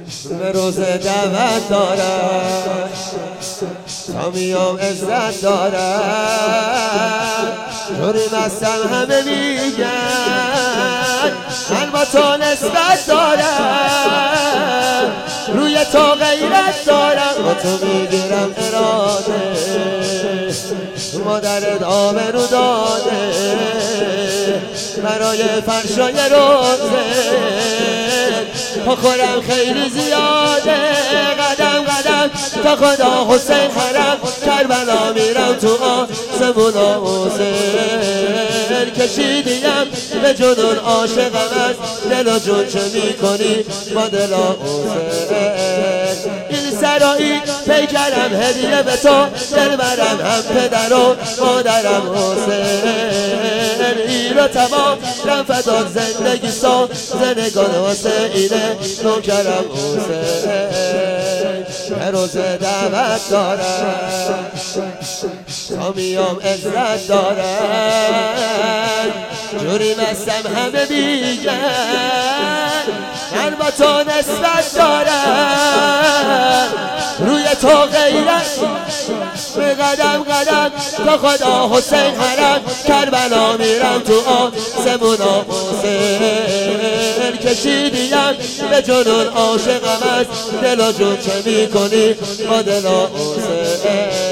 به روز دعوت دارم تا میام عزت دارم جوری مستم همه میگن من با تو نسبت دارم روی تو غیرت دارم با تو میگیرم اراده مادرت آبرو داده برای فرشای روزه پا خورم خیلی زیاده قدم قدم تا خدا حسین حرم کربلا میرم تو آسمون حسین کشیدیم به جنون عاشقم از دل و جون چه میکنی با دل حسین این سرایی پیکرم هدیه به تو دل برم هم پدر و مادرم حسین این رو تمام رم فداد زندگی سا زنگان واسه اینه نوکرم حسین به روز دعوت دارم تا میام عزت دارم جوری مستم همه میگن من با تو نسبت دارم روی تو غیرت به قدم قدم تا خدا حسین حرم کربلا میرم تو آسمون حسین کشیدیم به جنون عاشقم از دل و جون چه میکنی با دل حسین